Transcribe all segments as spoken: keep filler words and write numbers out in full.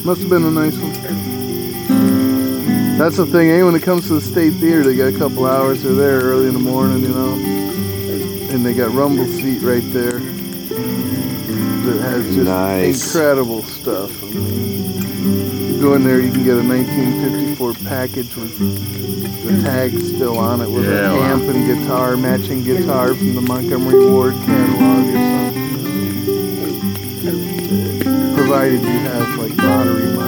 Must have been a nice one. That's the thing, eh? When it comes to the State Theater, they got a couple hours. They're there early in the morning, you know. And they got Rumble Seat right there that has just nice. incredible stuff. I mean, you go in there, you can get a nineteen fifty-four package with the tag still on it with yeah, an wow. amp and guitar, matching guitar from the Montgomery Ward catalog or something. Provided you have like lottery money.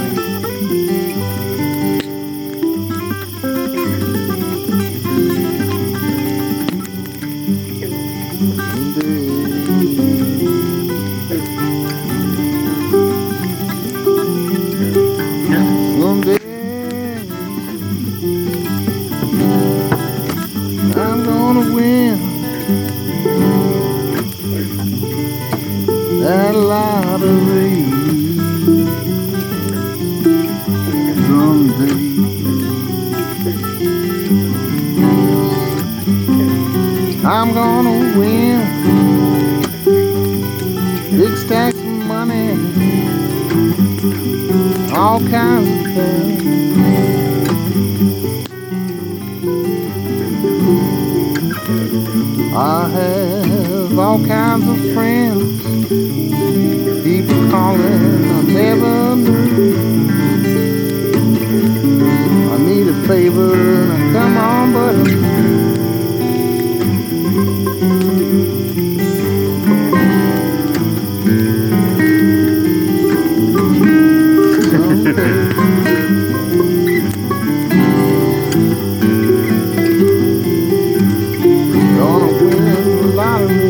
That lottery someday. I'm gonna win big stacks of money, all kinds of things. I have all kinds of friends, people calling I never knew. I need a favor, now come on, buddy. Gonna win the lottery.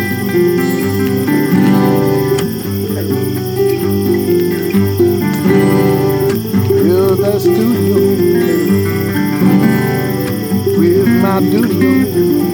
That studio with my dudios.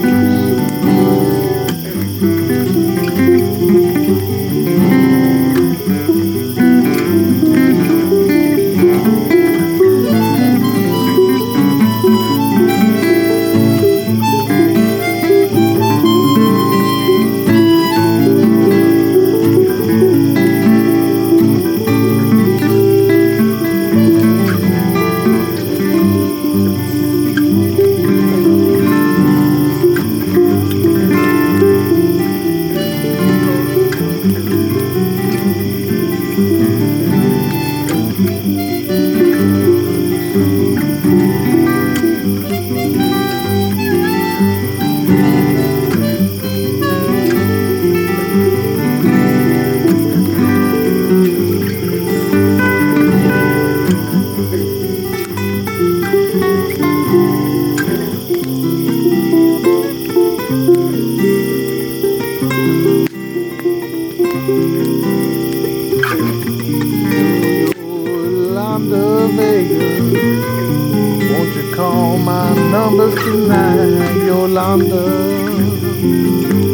Vegas, won't you call my number tonight, Yolanda?